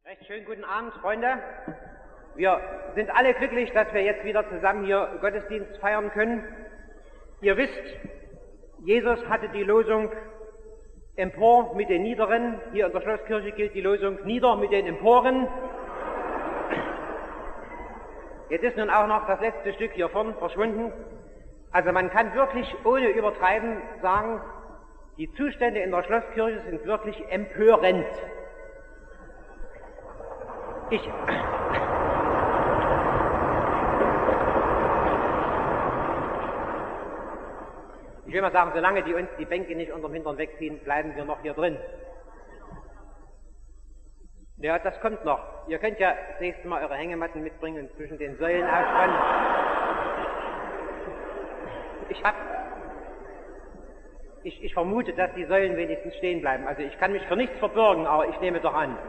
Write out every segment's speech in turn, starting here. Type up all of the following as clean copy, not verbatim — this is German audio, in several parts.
Recht schönen guten Abend, Freunde. Wir sind alle glücklich, dass wir jetzt wieder zusammen hier Gottesdienst feiern können. Ihr wisst, Jesus hatte die Losung empor mit den Niederen. Hier in der Schlosskirche gilt die Losung nieder mit den Emporen. Jetzt ist nun auch noch das letzte Stück hier vorn verschwunden. Also man kann wirklich ohne Übertreiben sagen, die Zustände in der Schlosskirche sind wirklich empörend. Ich will mal sagen, solange die uns die Bänke nicht unterm Hintern wegziehen, bleiben wir noch hier drin. Ja, das kommt noch. Ihr könnt ja das nächste Mal eure Hängematten mitbringen und zwischen den Säulen ausspannen. Ich vermute, dass die Säulen wenigstens stehen bleiben. Also ich kann mich für nichts verbürgen, aber ich nehme doch an.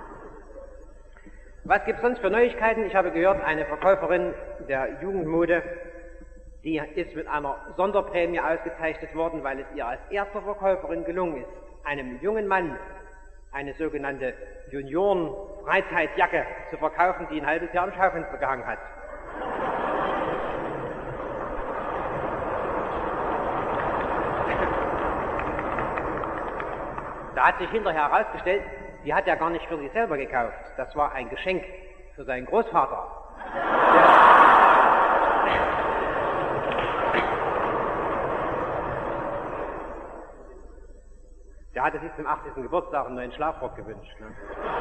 Was gibt's sonst für Neuigkeiten? Ich habe gehört, eine Verkäuferin der Jugendmode, die ist mit einer Sonderprämie ausgezeichnet worden, weil es ihr als erste Verkäuferin gelungen ist, einem jungen Mann eine sogenannte Junioren-Freizeitjacke zu verkaufen, die ein halbes Jahr im Schaufenster gehangen hat. Da hat sich hinterher herausgestellt, die hat er gar nicht für sich selber gekauft. Das war ein Geschenk für seinen Großvater. Der hatte sich zum 80. Geburtstag einen neuen Schlafrock gewünscht. Ne?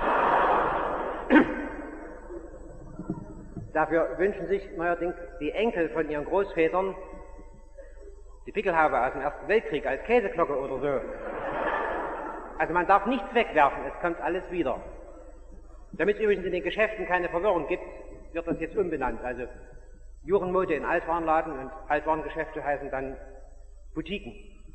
Dafür wünschen sich neuerdings die Enkel von ihren Großvätern die Pickelhaube aus dem Ersten Weltkrieg als Käseglocke oder so. Also man darf nichts wegwerfen, es kommt alles wieder. Damit es übrigens in den Geschäften keine Verwirrung gibt, wird das jetzt umbenannt. Also Jugendmode in Altwarenladen und Altwarengeschäfte heißen dann Boutiquen.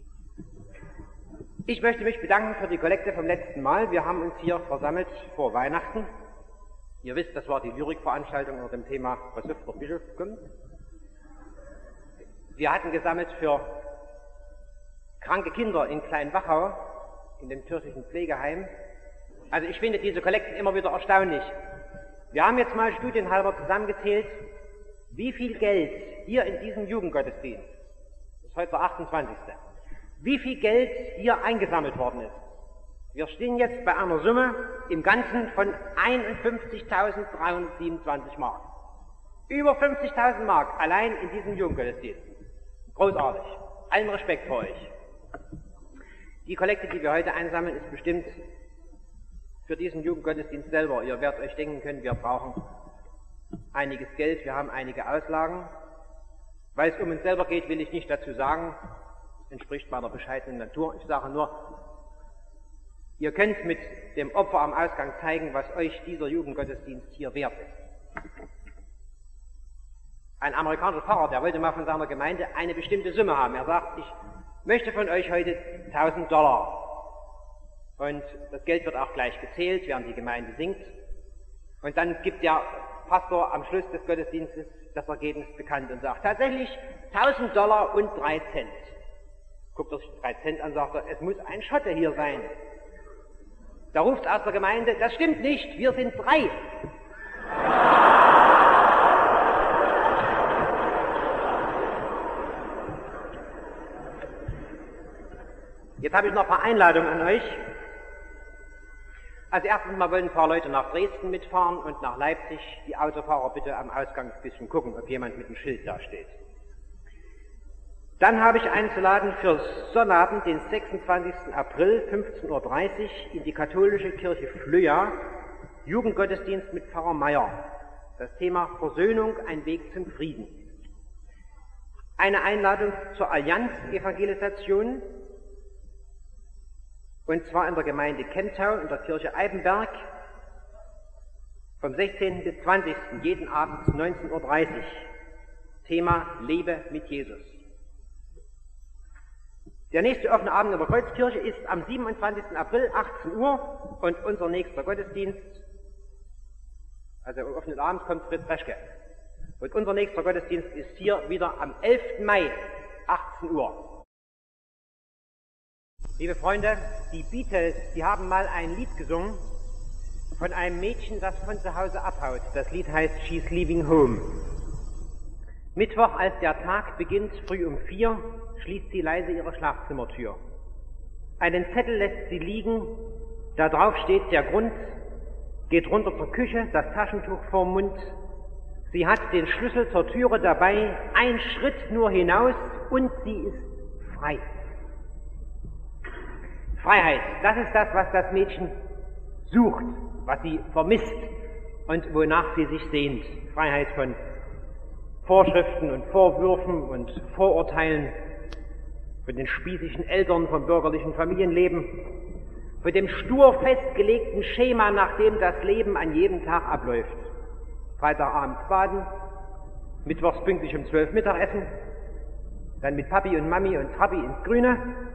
Ich möchte mich bedanken für die Kollekte vom letzten Mal. Wir haben uns hier versammelt vor Weihnachten. Ihr wisst, das war die Lyrikveranstaltung unter dem Thema Was hilft der Bischof kommt. Wir hatten gesammelt für kranke Kinder in Kleinwachau, in dem kirchlichen Pflegeheim. Also ich finde diese Kollekten immer wieder erstaunlich. Wir haben jetzt mal studienhalber zusammengezählt, wie viel Geld hier in diesem Jugendgottesdienst, das ist heute der 28., wie viel Geld hier eingesammelt worden ist. Wir stehen jetzt bei einer Summe im Ganzen von 51.327 Mark. Über 50.000 Mark allein in diesem Jugendgottesdienst. Großartig. Allen Respekt vor euch. Die Kollekte, die wir heute einsammeln, ist bestimmt für diesen Jugendgottesdienst selber. Ihr werdet euch denken können, wir brauchen einiges Geld, wir haben einige Auslagen. Weil es um uns selber geht, will ich nicht dazu sagen, das entspricht meiner bescheidenen Natur. Ich sage nur, ihr könnt mit dem Opfer am Ausgang zeigen, was euch dieser Jugendgottesdienst hier wert ist. Ein amerikanischer Pfarrer, der wollte mal von seiner Gemeinde eine bestimmte Summe haben. Er sagt, ich möchte von euch heute $1.000. Und das Geld wird auch gleich gezählt, während die Gemeinde singt. Und dann gibt der Pastor am Schluss des Gottesdienstes das Ergebnis bekannt und sagt, tatsächlich $1.000 und 3 Cent. Guckt er sich 3 Cent an, sagt er, es muss ein Schotte hier sein. Da ruft aus der Gemeinde, das stimmt nicht, wir sind 3. Jetzt habe ich noch ein paar Einladungen an euch. Als erstes mal wollen ein paar Leute nach Dresden mitfahren und nach Leipzig. Die Autofahrer bitte am Ausgang ein bisschen gucken, ob jemand mit einem Schild da steht. Dann habe ich einzuladen für Sonnabend, den 26. April, 15:30 Uhr, in die katholische Kirche Flöa, Jugendgottesdienst mit Pfarrer Meier. Das Thema Versöhnung, ein Weg zum Frieden. Eine Einladung zur Allianz-Evangelisation, und zwar in der Gemeinde Kentau in der Kirche Eibenberg vom 16. bis 20. jeden Abend 19:30 Uhr. Thema Lebe mit Jesus. Der nächste offene Abend in der Kreuzkirche ist am 27. April 18 Uhr und unser nächster Gottesdienst, also am offenen Abend kommt Fritz Reschke. Und unser nächster Gottesdienst ist hier wieder am 11. Mai 18 Uhr. Liebe Freunde, die Beatles, die haben mal ein Lied gesungen, von einem Mädchen, das von zu Hause abhaut. Das Lied heißt She's Leaving Home. Mittwoch, als der Tag beginnt, früh um 4, schließt sie leise ihre Schlafzimmertür. Einen Zettel lässt sie liegen, da drauf steht der Grund, geht runter zur Küche, das Taschentuch vorm Mund. Sie hat den Schlüssel zur Türe dabei, ein Schritt nur hinaus und sie ist frei. Freiheit, das ist das, was das Mädchen sucht, was sie vermisst und wonach sie sich sehnt. Freiheit von Vorschriften und Vorwürfen und Vorurteilen, von den spießigen Eltern, vom bürgerlichen Familienleben, von dem stur festgelegten Schema, nach dem das Leben an jedem Tag abläuft. Freitagabends baden, mittwochs pünktlich um 12 Mittagessen, dann mit Papi und Mami und Trabi ins Grüne.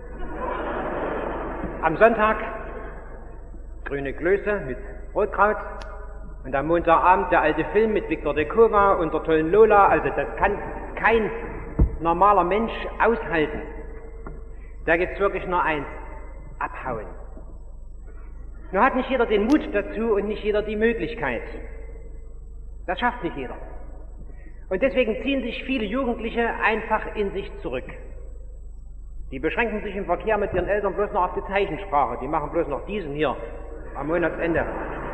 Am Sonntag grüne Klöße mit Rotkraut und am Montagabend der alte Film mit Victor de Kova und der tollen Lola. Also das kann kein normaler Mensch aushalten. Da gibt's wirklich nur eins: abhauen. Nur hat nicht jeder den Mut dazu und nicht jeder die Möglichkeit. Das schafft nicht jeder. Und deswegen ziehen sich viele Jugendliche einfach in sich zurück. Die beschränken sich im Verkehr mit ihren Eltern bloß noch auf die Zeichensprache. Die machen bloß noch diesen hier am Monatsende.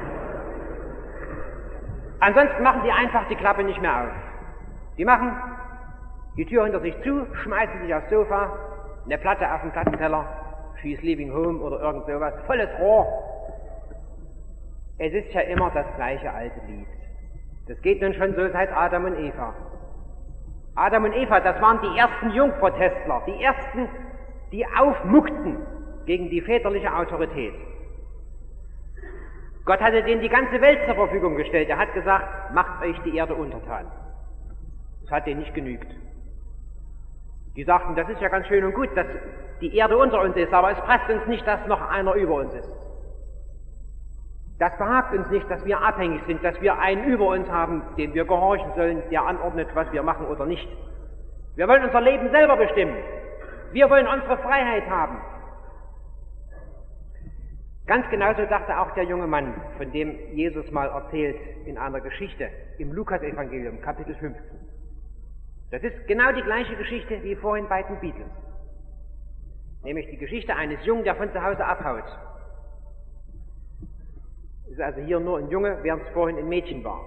Ansonsten machen die einfach die Klappe nicht mehr auf. Die machen die Tür hinter sich zu, schmeißen sich aufs Sofa, eine Platte auf den Plattenteller, She's Leaving Home oder irgend sowas, volles Rohr. Es ist ja immer das gleiche alte Lied. Das geht nun schon so seit Adam und Eva. Adam und Eva, das waren die ersten Jungprotestler, die ersten, die aufmuckten gegen die väterliche Autorität. Gott hatte denen die ganze Welt zur Verfügung gestellt. Er hat gesagt, macht euch die Erde untertan. Das hat denen nicht genügt. Die sagten, das ist ja ganz schön und gut, dass die Erde unter uns ist, aber es passt uns nicht, dass noch einer über uns ist. Das behagt uns nicht, dass wir abhängig sind, dass wir einen über uns haben, dem wir gehorchen sollen, der anordnet, was wir machen oder nicht. Wir wollen unser Leben selber bestimmen. Wir wollen unsere Freiheit haben. Ganz genauso dachte auch der junge Mann, von dem Jesus mal erzählt in einer Geschichte im Lukas-Evangelium, Kapitel 15. Das ist genau die gleiche Geschichte wie vorhin bei den Beatles. Nämlich die Geschichte eines Jungen, der von zu Hause abhaut. Ist also hier nur ein Junge, während es vorhin ein Mädchen war.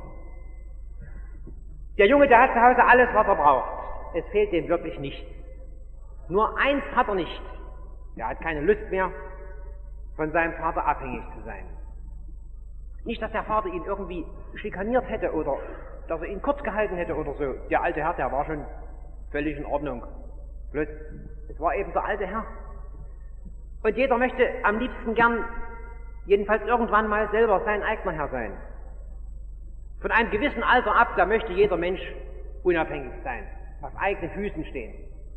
Der Junge, der hat zu Hause alles, was er braucht. Es fehlt ihm wirklich nichts. Nur eins hat er nicht. Er hat keine Lust mehr, von seinem Vater abhängig zu sein. Nicht, dass der Vater ihn irgendwie schikaniert hätte oder dass er ihn kurz gehalten hätte oder so. Der alte Herr, der war schon völlig in Ordnung. Bloß, es war eben der alte Herr. Und jeder möchte am liebsten gern, jedenfalls irgendwann mal selber sein eigener Herr sein. Von einem gewissen Alter ab, da möchte jeder Mensch unabhängig sein, auf eigenen Füßen stehen.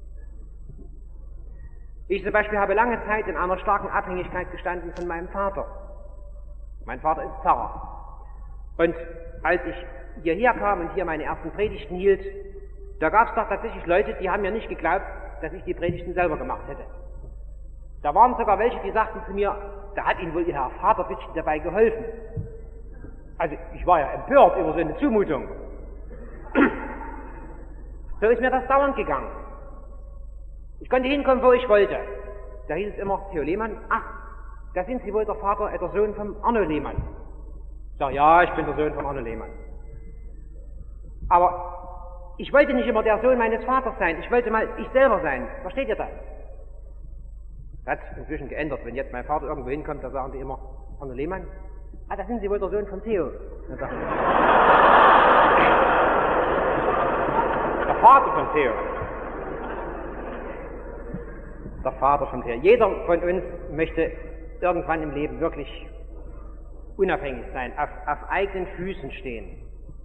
Ich zum Beispiel habe lange Zeit in einer starken Abhängigkeit gestanden von meinem Vater. Mein Vater ist Pfarrer. Und als ich hierher kam und hier meine ersten Predigten hielt, da gab es doch tatsächlich Leute, die haben mir nicht geglaubt, dass ich die Predigten selber gemacht hätte. Da waren sogar welche, die sagten zu mir, da hat Ihnen wohl Ihr Herr Vater ein bisschen dabei geholfen. Also ich war ja empört über so eine Zumutung. So ist mir das dauernd gegangen. Ich konnte hinkommen, wo ich wollte. Da hieß es immer, Theo Lehmann, ach, da sind Sie wohl der Vater, der Sohn von Arno Lehmann. Ich sage, ja, ich bin der Sohn von Arno Lehmann. Aber ich wollte nicht immer der Sohn meines Vaters sein, ich wollte mal ich selber sein. Versteht ihr das? Das hat inzwischen geändert. Wenn jetzt mein Vater irgendwo hinkommt, da sagen die immer, Arno Lehmann, ah, da sind Sie wohl der Sohn von Theo. Dann sagt er, der Vater von Theo. Der Vater von Theo. Jeder von uns möchte irgendwann im Leben wirklich unabhängig sein, auf eigenen Füßen stehen.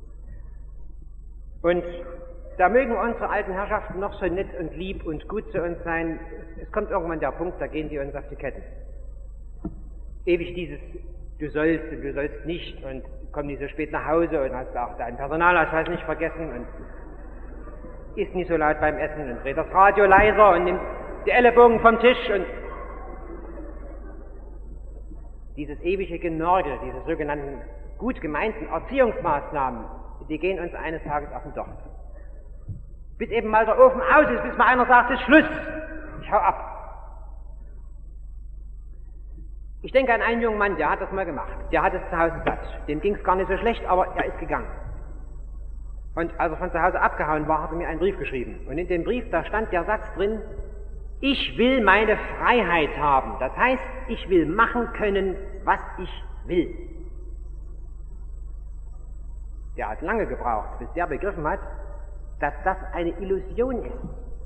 Und da mögen unsere alten Herrschaften noch so nett und lieb und gut zu uns sein, es kommt irgendwann der Punkt, da gehen die uns auf die Ketten. Ewig dieses du sollst und du sollst nicht und komm nicht so spät nach Hause und hast auch deinen Personalausweis nicht vergessen und isst nicht so laut beim Essen und dreht das Radio leiser und nimmt die Ellenbogen vom Tisch und dieses ewige Genörgel, diese sogenannten gut gemeinten Erziehungsmaßnahmen, die gehen uns eines Tages auf den Docht. Bis eben mal der Ofen aus ist, bis mal einer sagt, es ist Schluss, ich hau ab. Ich denke an einen jungen Mann, der hat das mal gemacht. Der hat es zu Hause satt. Dem ging es gar nicht so schlecht, aber er ist gegangen. Und als er von zu Hause abgehauen war, hat er mir einen Brief geschrieben. Und in dem Brief, da stand der Satz drin, ich will meine Freiheit haben. Das heißt, ich will machen können, was ich will. Der hat lange gebraucht, bis der begriffen hat, dass das eine Illusion ist.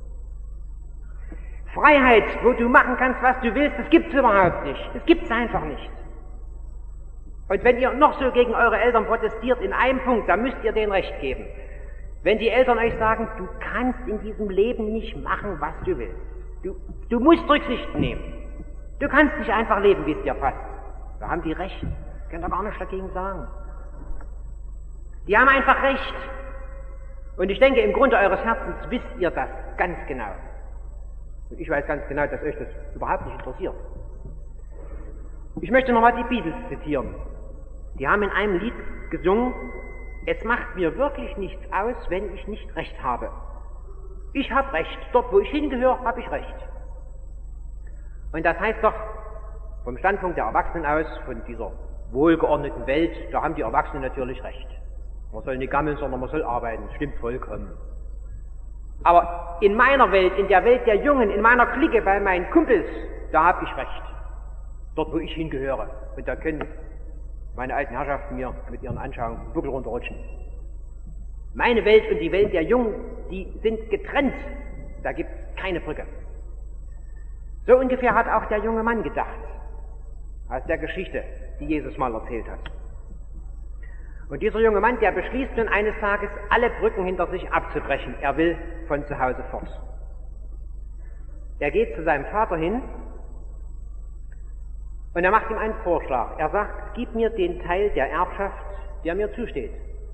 Freiheit, wo du machen kannst, was du willst, das gibt's überhaupt nicht. Das gibt's einfach nicht. Und wenn ihr noch so gegen eure Eltern protestiert in einem Punkt, dann müsst ihr denen Recht geben. Wenn die Eltern euch sagen, du kannst in diesem Leben nicht machen, was du willst. Du musst Rücksicht nehmen. Du kannst nicht einfach leben, wie es dir passt. Da haben die Recht. Könnt ihr gar nicht dagegen sagen. Die haben einfach Recht. Und ich denke, im Grunde eures Herzens wisst ihr das ganz genau. Und ich weiß ganz genau, dass euch das überhaupt nicht interessiert. Ich möchte nochmal die Beatles zitieren. Die haben in einem Lied gesungen, es macht mir wirklich nichts aus, wenn ich nicht Recht habe. Ich habe Recht. Dort, wo ich hingehöre, habe ich Recht. Und das heißt doch, vom Standpunkt der Erwachsenen aus, von dieser wohlgeordneten Welt, da haben die Erwachsenen natürlich Recht. Man soll nicht gammeln, sondern man soll arbeiten. Das stimmt vollkommen. Aber in meiner Welt, in der Welt der Jungen, in meiner Clique, bei meinen Kumpels, da habe ich Recht. Dort, wo ich hingehöre. Und da können meine alten Herrschaften mir mit ihren Anschauungen Buckel runterrutschen. Meine Welt und die Welt der Jungen, die sind getrennt. Da gibt es keine Brücke. So ungefähr hat auch der junge Mann gedacht, aus der Geschichte, die Jesus mal erzählt hat. Und dieser junge Mann, der beschließt nun eines Tages, alle Brücken hinter sich abzubrechen. Er will von zu Hause fort. Er geht zu seinem Vater hin und er macht ihm einen Vorschlag. Er sagt, gib mir den Teil der Erbschaft, der mir zusteht.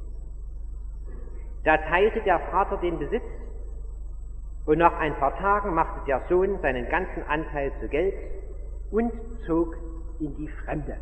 Da teilte der Vater den Besitz und nach ein paar Tagen machte der Sohn seinen ganzen Anteil zu Geld und zog in die Fremde.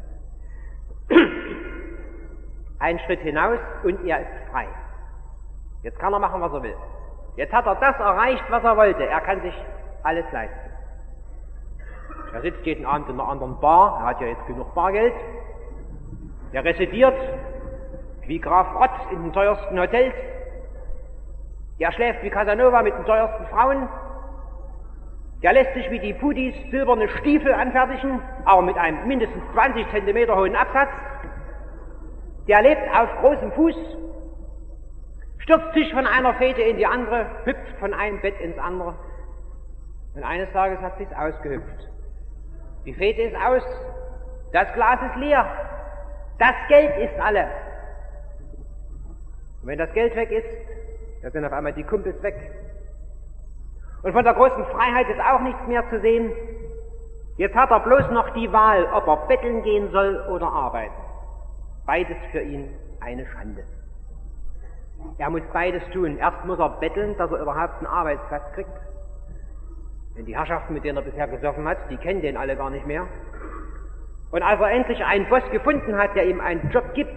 Ein Schritt hinaus und er ist frei. Jetzt kann er machen, was er will. Jetzt hat er das erreicht, was er wollte. Er kann sich alles leisten. Er sitzt jeden Abend in einer anderen Bar, er hat ja jetzt genug Bargeld. Er residiert wie Graf Rotz in den teuersten Hotels. Der schläft wie Casanova mit den teuersten Frauen. Der lässt sich wie die Pudis silberne Stiefel anfertigen, aber mit einem mindestens 20 Zentimeter hohen Absatz. Der lebt auf großem Fuß, stürzt sich von einer Fete in die andere, hüpft von einem Bett ins andere. Und eines Tages hat sich's ausgehüpft. Die Fete ist aus, das Glas ist leer, das Geld ist alle. Und wenn das Geld weg ist, dann sind auf einmal die Kumpels weg. Und von der großen Freiheit ist auch nichts mehr zu sehen. Jetzt hat er bloß noch die Wahl, ob er betteln gehen soll oder arbeiten. Beides für ihn eine Schande. Er muss beides tun. Erst muss er betteln, dass er überhaupt einen Arbeitsplatz kriegt. Denn die Herrschaften, mit denen er bisher gesoffen hat, die kennen den alle gar nicht mehr. Und als er endlich einen Boss gefunden hat, der ihm einen Job gibt,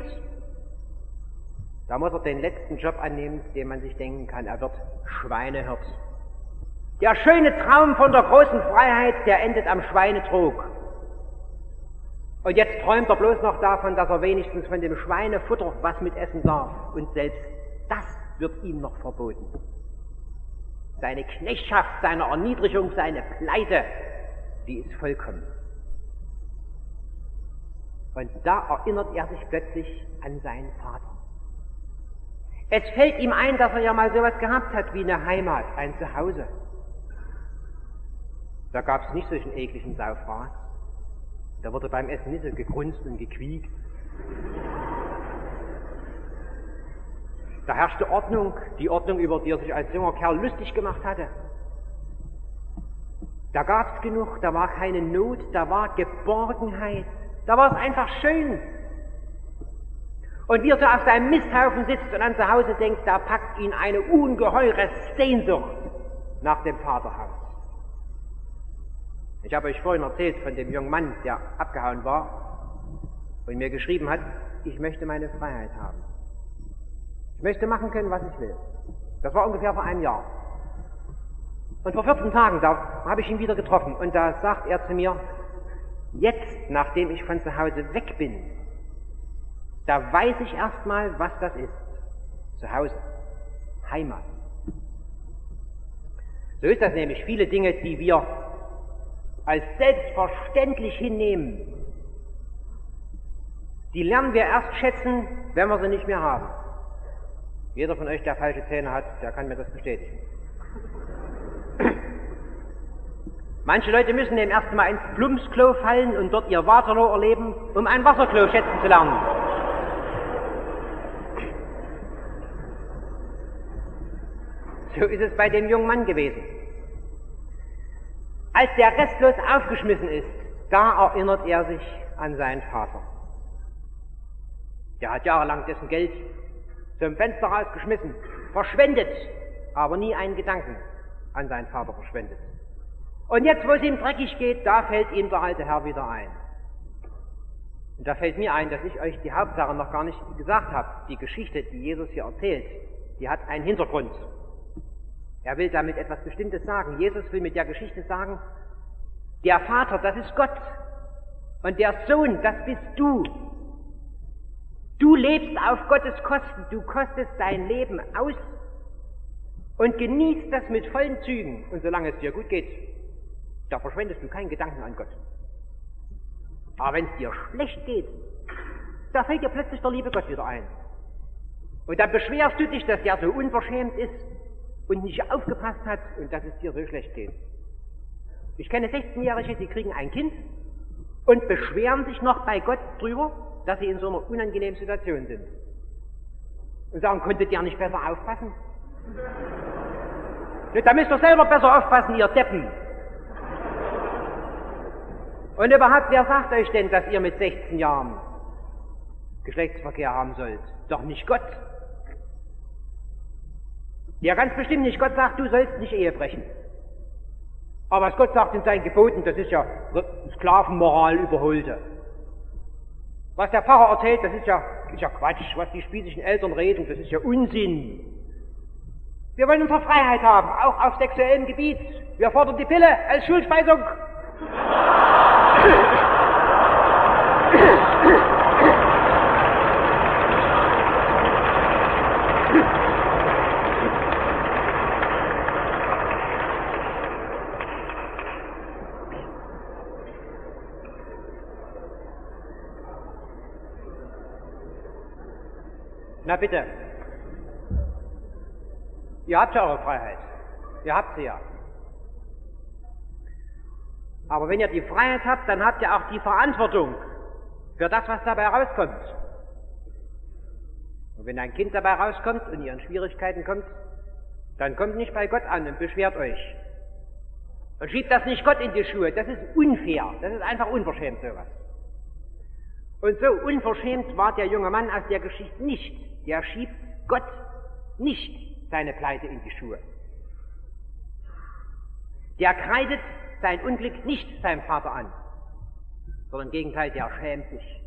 da muss er den letzten Job annehmen, den man sich denken kann, er wird Schweinehirt. Der schöne Traum von der großen Freiheit, der endet am Schweinetrog. Und jetzt träumt er bloß noch davon, dass er wenigstens von dem Schweinefutter was mit essen darf. Und selbst das wird ihm noch verboten. Seine Knechtschaft, seine Erniedrigung, seine Pleite, die ist vollkommen. Und da erinnert er sich plötzlich an seinen Vater. Es fällt ihm ein, dass er ja mal sowas gehabt hat wie eine Heimat, ein Zuhause. Da gab es nicht solchen ekligen Saufrat. Da wurde beim Essen nicht so gegrunzt und gequiekt. Da herrschte Ordnung, die Ordnung, über die er sich als junger Kerl lustig gemacht hatte. Da gab es genug, da war keine Not, da war Geborgenheit, da war es einfach schön. Und wie er so auf seinem Misthaufen sitzt und an zu Hause denkt, da packt ihn eine ungeheure Sehnsucht nach dem Vaterhaus. Ich habe euch vorhin erzählt von dem jungen Mann, der abgehauen war. und mir geschrieben hat, ich möchte meine Freiheit haben. Ich möchte machen können, was ich will. Das war ungefähr vor einem Jahr. Und vor 14 Tagen, da habe ich ihn wieder getroffen und da sagt er zu mir, jetzt, nachdem ich von zu Hause weg bin, da weiß ich erstmal, was das ist. Zu Hause. Heimat. So ist das nämlich. Viele Dinge, die wir als selbstverständlich hinnehmen, die lernen wir erst schätzen, wenn wir sie nicht mehr haben. Jeder von euch, der falsche Zähne hat, der kann mir das bestätigen. Manche Leute müssen dem ersten Mal ins Plumpsklo fallen und dort ihr Waterloo erleben, um ein Wasserklo schätzen zu lernen. So ist es bei dem jungen Mann gewesen. Als der restlos aufgeschmissen ist, da erinnert er sich an seinen Vater. Der hat jahrelang dessen Geld zum Fenster rausgeschmissen, verschwendet, aber nie einen Gedanken an seinen Vater verschwendet. Und jetzt, wo es ihm dreckig geht, da fällt ihm der alte Herr wieder ein. Und da fällt mir ein, dass ich euch die Hauptsache noch gar nicht gesagt habe. Die Geschichte, die Jesus hier erzählt, die hat einen Hintergrund. Er will damit etwas Bestimmtes sagen. Jesus will mit der Geschichte sagen, der Vater, das ist Gott. Und der Sohn, das bist du. Du lebst auf Gottes Kosten. Du kostest dein Leben aus und genießt das mit vollen Zügen. Und solange es dir gut geht, da verschwendest du keinen Gedanken an Gott. Aber wenn es dir schlecht geht, da fällt dir plötzlich der liebe Gott wieder ein. Und dann beschwerst du dich, dass der so unverschämt ist und nicht aufgepasst hat und dass es dir so schlecht geht. Ich kenne 16-Jährige, die kriegen ein Kind und beschweren sich noch bei Gott drüber, dass sie in so einer unangenehmen Situation sind. Und sagen, konntet ihr nicht besser aufpassen? Da müsst ihr selber besser aufpassen, ihr Deppen. Und überhaupt, wer sagt euch denn, dass ihr mit 16 Jahren Geschlechtsverkehr haben sollt? Doch nicht Gott. Ja, ganz bestimmt nicht. Gott sagt, du sollst nicht Ehe brechen. Aber was Gott sagt in seinen Geboten, das ist ja Sklavenmoral überholte. Was der Pfarrer erzählt, das ist ja Quatsch. Was die spießigen Eltern reden, das ist ja Unsinn. Wir wollen unsere Freiheit haben, auch auf sexuellem Gebiet. Wir fordern die Pille als Schulspeisung. Na bitte. Ihr habt ja eure Freiheit. Ihr habt sie ja. Aber wenn ihr die Freiheit habt, dann habt ihr auch die Verantwortung für das, was dabei rauskommt. Und wenn ein Kind dabei rauskommt und ihr in Schwierigkeiten kommt, dann kommt nicht bei Gott an und beschwert euch. Und schiebt das nicht Gott in die Schuhe. Das ist unfair. Das ist einfach unverschämt, sowas. Und so unverschämt war der junge Mann aus der Geschichte nicht. Der schiebt Gott nicht seine Pleite in die Schuhe. Der kreidet sein Unglück nicht seinem Vater an, sondern im Gegenteil, der schämt sich.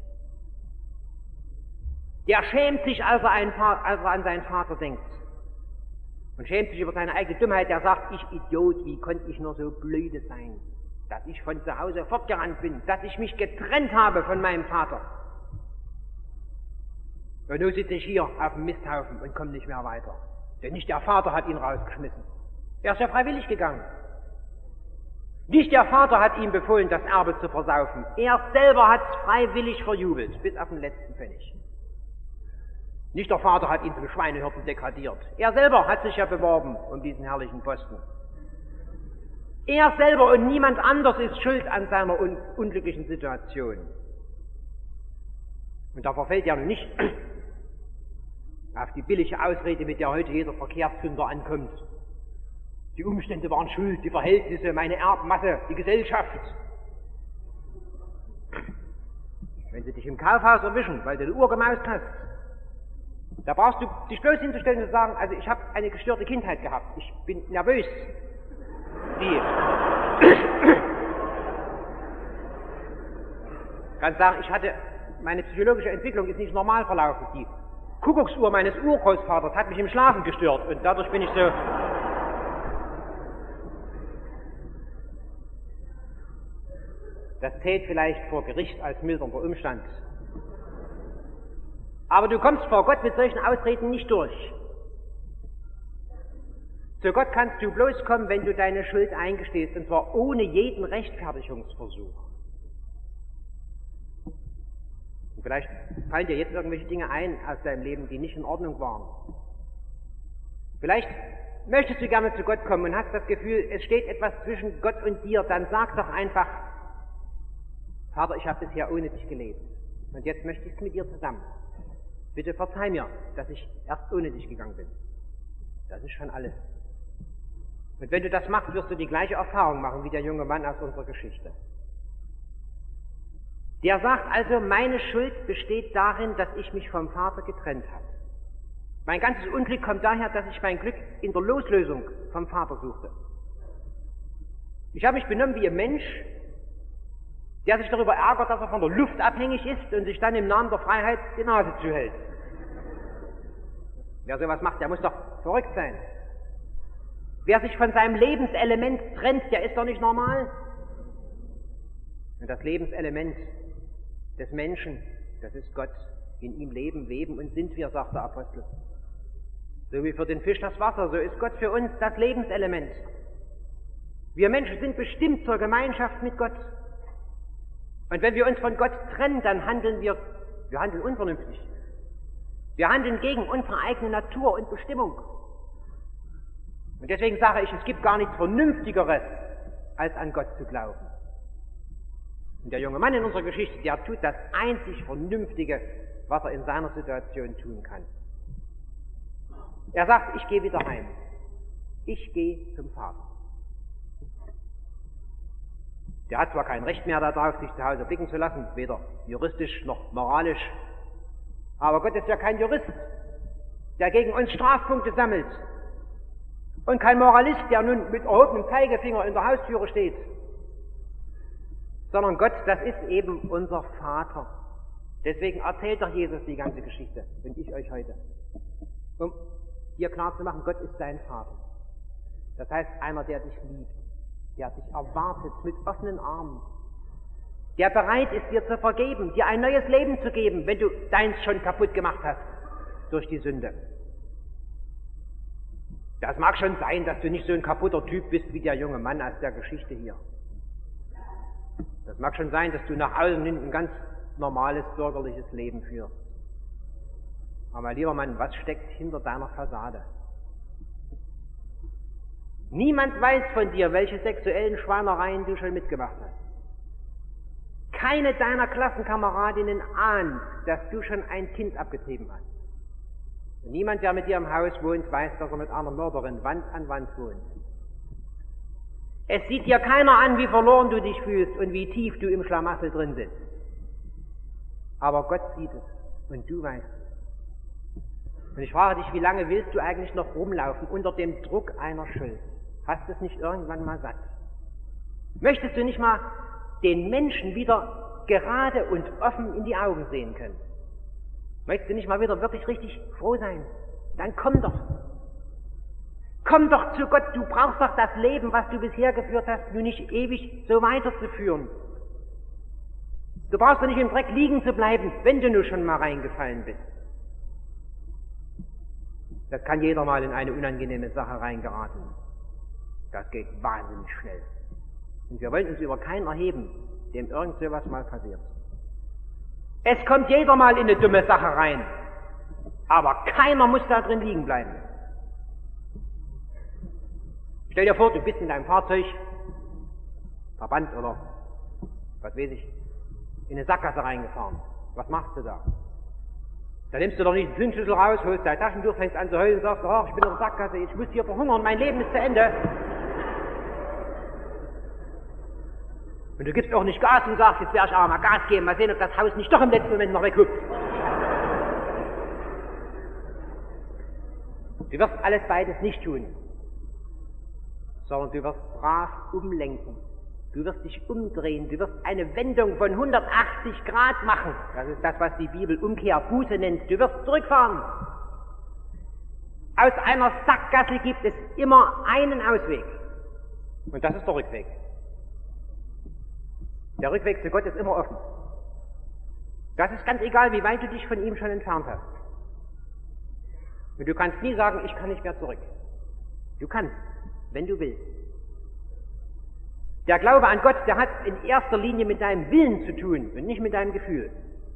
Der schämt sich, als er an seinen Vater denkt. Und schämt sich über seine eigene Dummheit. Der sagt, ich Idiot, wie konnte ich nur so blöde sein, dass ich von zu Hause fortgerannt bin, dass ich mich getrennt habe von meinem Vater. Und nun sitze ich hier auf dem Misthaufen und komme nicht mehr weiter. Denn nicht der Vater hat ihn rausgeschmissen. Er ist ja freiwillig gegangen. Nicht der Vater hat ihm befohlen, das Erbe zu versaufen. Er selber hat es freiwillig verjubelt, bis auf den letzten Pfennig. Nicht der Vater hat ihn zum Schweinehirten degradiert. Er selber hat sich ja beworben um diesen herrlichen Posten. Er selber und niemand anders ist schuld an seiner unglücklichen Situation. Und da verfällt er nun nicht auf die billige Ausrede, mit der heute jeder Verkehrssünder ankommt. Die Umstände waren schuld, die Verhältnisse, meine Erbmasse, die Gesellschaft. Wenn sie dich im Kaufhaus erwischen, weil du eine Uhr gemaust hast, da brauchst du dich bloß hinzustellen und zu sagen, also ich habe eine gestörte Kindheit gehabt, ich bin nervös. Ich kann sagen, ich hatte meine psychologische Entwicklung ist nicht normal verlaufen. Die Kuckucksuhr meines Urgroßvaters hat mich im Schlafen gestört und dadurch bin ich so... Das zählt vielleicht vor Gericht als mildernder Umstand. Aber du kommst vor Gott mit solchen Ausreden nicht durch. Zu Gott kannst du bloß kommen, wenn du deine Schuld eingestehst, und zwar ohne jeden Rechtfertigungsversuch. Und vielleicht fallen dir jetzt irgendwelche Dinge ein aus deinem Leben, die nicht in Ordnung waren. Vielleicht möchtest du gerne zu Gott kommen und hast das Gefühl, es steht etwas zwischen Gott und dir, dann sag doch einfach: Vater, ich habe bisher ohne dich gelebt und jetzt möchte ich es mit dir zusammen. Bitte verzeih mir, dass ich erst ohne dich gegangen bin. Das ist schon alles. Und wenn du das machst, wirst du die gleiche Erfahrung machen wie der junge Mann aus unserer Geschichte. Der sagt also, meine Schuld besteht darin, dass ich mich vom Vater getrennt habe. Mein ganzes Unglück kommt daher, dass ich mein Glück in der Loslösung vom Vater suchte. Ich habe mich benommen wie ein Mensch, der sich darüber ärgert, dass er von der Luft abhängig ist und sich dann im Namen der Freiheit die Nase zuhält. Wer sowas macht, der muss doch verrückt sein. Wer sich von seinem Lebenselement trennt, der ist doch nicht normal. Und das Lebenselement des Menschen, das ist Gott. In ihm leben, weben und sind wir, sagt der Apostel. So wie für den Fisch das Wasser, so ist Gott für uns das Lebenselement. Wir Menschen sind bestimmt zur Gemeinschaft mit Gott. Und wenn wir uns von Gott trennen, dann handeln wir handeln unvernünftig. Wir handeln gegen unsere eigene Natur und Bestimmung. Und deswegen sage ich, es gibt gar nichts Vernünftigeres, als an Gott zu glauben. Und der junge Mann in unserer Geschichte, der tut das einzig Vernünftige, was er in seiner Situation tun kann. Er sagt, ich gehe wieder heim. Ich gehe zum Vater. Der hat zwar kein Recht mehr darauf, sich zu Hause blicken zu lassen, weder juristisch noch moralisch, aber Gott ist ja kein Jurist, der gegen uns Strafpunkte sammelt, und kein Moralist, der nun mit erhobenem Zeigefinger in der Haustüre steht, sondern Gott, das ist eben unser Vater. Deswegen erzählt doch Jesus die ganze Geschichte und ich euch heute, um dir klar zu machen, Gott ist dein Vater. Das heißt, einer, der dich liebt, der dich erwartet mit offenen Armen, der bereit ist, dir zu vergeben, dir ein neues Leben zu geben, wenn du deins schon kaputt gemacht hast durch die Sünde. Das mag schon sein, dass du nicht so ein kaputter Typ bist wie der junge Mann aus der Geschichte hier. Das mag schon sein, dass du nach außen hin ein ganz normales bürgerliches Leben führst. Aber mein lieber Mann, was steckt hinter deiner Fassade? Niemand weiß von dir, welche sexuellen Schweinereien du schon mitgemacht hast. Keine deiner Klassenkameradinnen ahnt, dass du schon ein Kind abgetrieben hast. Und niemand, der mit dir im Haus wohnt, weiß, dass er mit einer Mörderin Wand an Wand wohnt. Es sieht dir keiner an, wie verloren du dich fühlst und wie tief du im Schlamassel drin sitzt. Aber Gott sieht es und du weißt es. Und ich frage dich, wie lange willst du eigentlich noch rumlaufen unter dem Druck einer Schuld? Hast du es nicht irgendwann mal satt? Möchtest du nicht mal den Menschen wieder gerade und offen in die Augen sehen können? Möchtest du nicht mal wieder wirklich richtig froh sein? Dann komm doch. Komm doch zu Gott, du brauchst doch das Leben, was du bisher geführt hast, nur nicht ewig so weiterzuführen. Du brauchst doch nicht im Dreck liegen zu bleiben, wenn du nur schon mal reingefallen bist. Das kann jeder mal in eine unangenehme Sache reingeraten. Das geht wahnsinnig schnell. Und wir wollen uns über keinen erheben, dem irgend sowas mal passiert. Es kommt jeder mal in eine dumme Sache rein, aber keiner muss da drin liegen bleiben. Stell dir vor, du bist in deinem Fahrzeug, verbannt oder was weiß ich, in eine Sackgasse reingefahren. Was machst du da? Da nimmst du doch nicht den Zündschlüssel raus, holst dein Taschentuch, fängst an zu heulen und sagst, ach, ich bin in der Sackgasse, ich muss hier verhungern, mein Leben ist zu Ende. Und du gibst auch nicht Gas und sagst, jetzt werde ich aber mal Gas geben, mal sehen, ob das Haus nicht doch im letzten Moment noch weghupt. Du wirst alles beides nicht tun, sondern du wirst brav umlenken. Du wirst dich umdrehen, du wirst eine Wendung von 180 Grad machen. Das ist das, was die Bibel Umkehr, Buße nennt. Du wirst zurückfahren. Aus einer Sackgasse gibt es immer einen Ausweg. Und das ist der Rückweg. Der Rückweg zu Gott ist immer offen. Das ist ganz egal, wie weit du dich von ihm schon entfernt hast. Und du kannst nie sagen, ich kann nicht mehr zurück. Du kannst, wenn du willst. Der Glaube an Gott, der hat in erster Linie mit deinem Willen zu tun und nicht mit deinem Gefühl.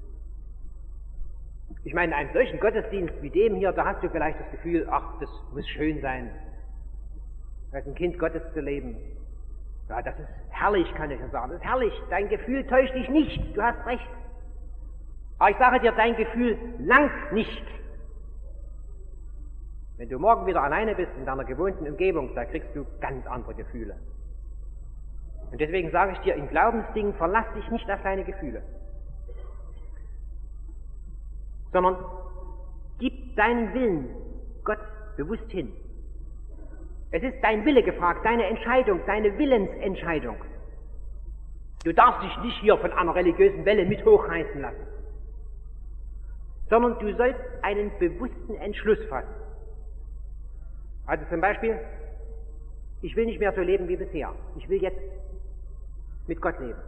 Ich meine, in einem solchen Gottesdienst wie dem hier, da hast du vielleicht das Gefühl, ach, das muss schön sein, als ein Kind Gottes zu leben. Ja, das ist herrlich, kann ich ja sagen. Das ist herrlich. Dein Gefühl täuscht dich nicht. Du hast recht. Aber ich sage dir, dein Gefühl langt nicht. Wenn du morgen wieder alleine bist in deiner gewohnten Umgebung, da kriegst du ganz andere Gefühle. Und deswegen sage ich dir, in Glaubensdingen verlass dich nicht auf deine Gefühle, sondern gib deinen Willen Gott bewusst hin. Es ist dein Wille gefragt, deine Entscheidung, deine Willensentscheidung. Du darfst dich nicht hier von einer religiösen Welle mit hochreißen lassen, sondern du sollst einen bewussten Entschluss fassen. Also zum Beispiel, ich will nicht mehr so leben wie bisher. Ich will jetzt mit Gott leben.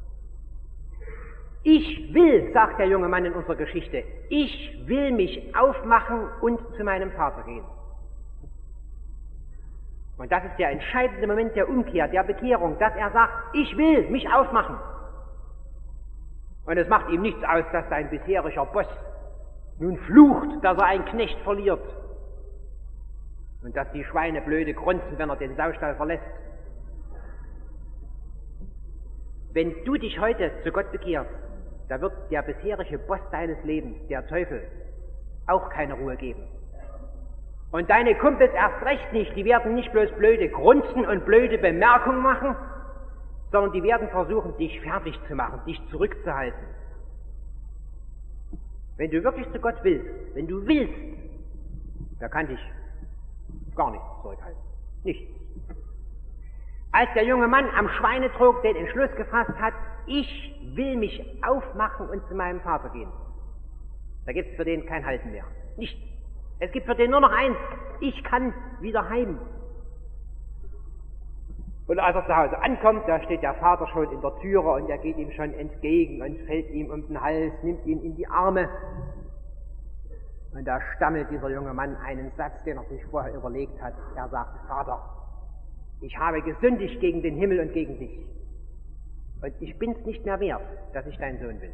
Ich will, sagt der junge Mann in unserer Geschichte, ich will mich aufmachen und zu meinem Vater gehen. Und das ist der entscheidende Moment der Umkehr, der Bekehrung, dass er sagt, ich will mich aufmachen. Und es macht ihm nichts aus, dass sein bisheriger Boss nun flucht, dass er einen Knecht verliert. Und dass die Schweine blöde grunzen, wenn er den Saustall verlässt. Wenn du dich heute zu Gott bekehrst, da wird der bisherige Boss deines Lebens, der Teufel, auch keine Ruhe geben. Und deine Kumpels erst recht nicht, die werden nicht bloß blöde grunzen und blöde Bemerkungen machen, sondern die werden versuchen, dich fertig zu machen, dich zurückzuhalten. Wenn du wirklich zu Gott willst, wenn du willst, da kann dich gar nichts zurückhalten. Nichts. Als der junge Mann am Schweinetrog den Entschluss gefasst hat, ich will mich aufmachen und zu meinem Vater gehen, da gibt es für den kein Halten mehr. Nichts. Es gibt für den nur noch eins, ich kann wieder heim. Und als er zu Hause ankommt, da steht der Vater schon in der Türe und er geht ihm schon entgegen und fällt ihm um den Hals, nimmt ihn in die Arme. Und da stammelt dieser junge Mann einen Satz, den er sich vorher überlegt hat. Er sagt, Vater, ich habe gesündigt gegen den Himmel und gegen dich. Und ich bin's nicht mehr wert, dass ich dein Sohn bin.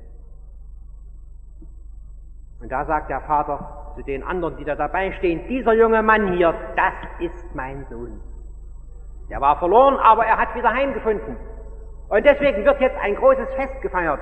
Und da sagt der Vater zu den anderen, die da dabei stehen, dieser junge Mann hier, das ist mein Sohn. Der war verloren, aber er hat wieder heimgefunden. Und deswegen wird jetzt ein großes Fest gefeiert.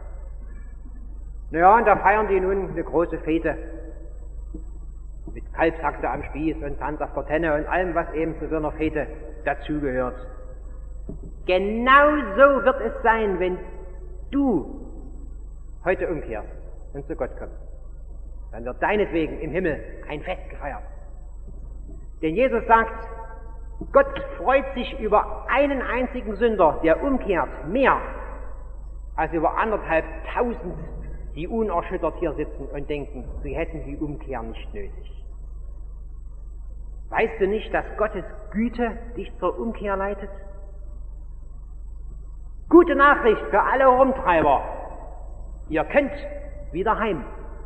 Naja, und da feiern die nun eine große Fete. Mit Kalbshaxe am Spieß und Tanz auf der Tenne und allem, was eben zu so einer Fete dazugehört. Genau so wird es sein, wenn du heute umkehrst und zu Gott kommst. Dann wird deinetwegen im Himmel ein Fest gefeiert. Denn Jesus sagt, Gott freut sich über einen einzigen Sünder, der umkehrt, mehr als über 1.500, die unerschüttert hier sitzen und denken, sie hätten die Umkehr nicht nötig. Weißt du nicht, dass Gottes Güte dich zur Umkehr leitet? Gute Nachricht für alle Rumtreiber. Ihr könnt wieder heim.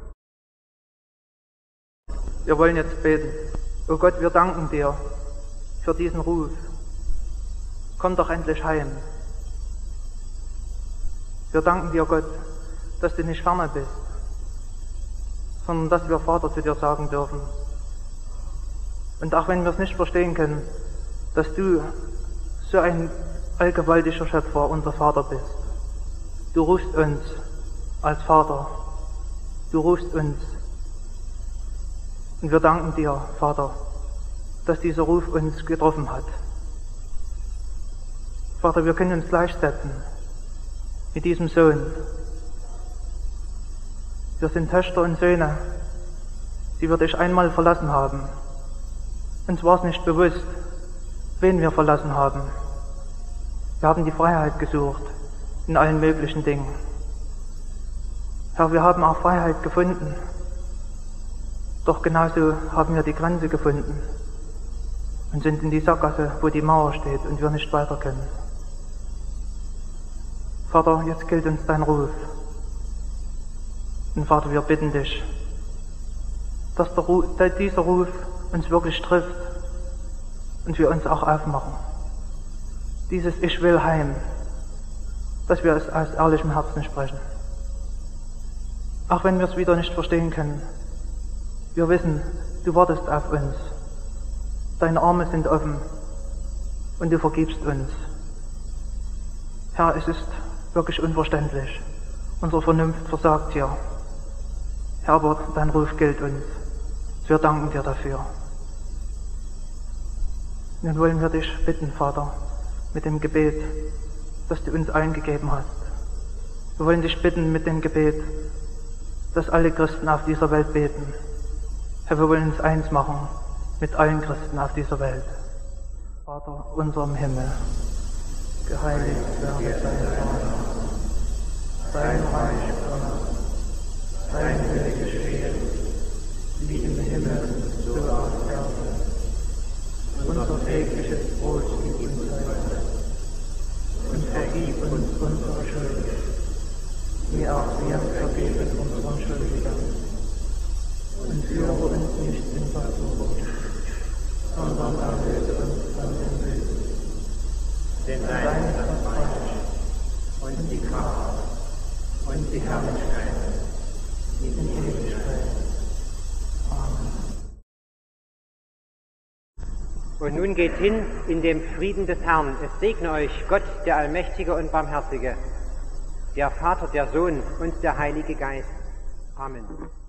Wir wollen jetzt beten. O Gott, wir danken dir für diesen Ruf. Komm doch endlich heim. Wir danken dir, Gott, dass du nicht ferne bist, sondern dass wir Vater zu dir sagen dürfen. Und auch wenn wir es nicht verstehen können, dass du so ein allgewaltiger Schöpfer, unser Vater bist. Du rufst uns als Vater. Du rufst uns. Und wir danken dir, Vater, dass dieser Ruf uns getroffen hat. Vater, wir können uns gleichsetzen mit diesem Sohn. Wir sind Töchter und Söhne, die wir dich einmal verlassen haben. Uns war es nicht bewusst, wen wir verlassen haben. Wir haben die Freiheit gesucht in allen möglichen Dingen. Herr, wir haben auch Freiheit gefunden. Doch genauso haben wir die Grenze gefunden und sind in die Sackgasse, wo die Mauer steht und wir nicht weiter können. Vater, jetzt gilt uns dein Ruf. Und Vater, wir bitten dich, dass dieser Ruf uns wirklich trifft und wir uns auch aufmachen. Dieses Ich will heim, dass wir es aus ehrlichem Herzen sprechen. Auch wenn wir es wieder nicht verstehen können, wir wissen, du wartest auf uns. Deine Arme sind offen und du vergibst uns. Herr, es ist wirklich unverständlich. Unsere Vernunft versagt hier. Herr, aber dein Ruf gilt uns. Wir danken dir dafür. Nun wollen wir dich bitten, Vater, mit dem Gebet, das du uns eingegeben hast. Wir wollen dich bitten mit dem Gebet, dass alle Christen auf dieser Welt beten. Herr, wir wollen uns eins machen mit allen Christen auf dieser Welt. Vater unser im Himmel, geheiligt werde dein Name, dein Reich komme, dein Wille geschehe, wie im Himmel, so auf Erden. Unser tägliches Brot gib uns heute und vergib uns unsere Schuld, wie auch wir vergeben unseren Schuldigern. Und führe uns nicht in Versuchung, sondern erlöse uns von dem Bösen. Denn dein ist das Reich und die Kraft und die Herrlichkeit in Ewigkeit. Amen. Und nun geht hin in dem Frieden des Herrn. Es segne euch Gott, der Allmächtige und Barmherzige, der Vater, der Sohn und der Heilige Geist. Amen.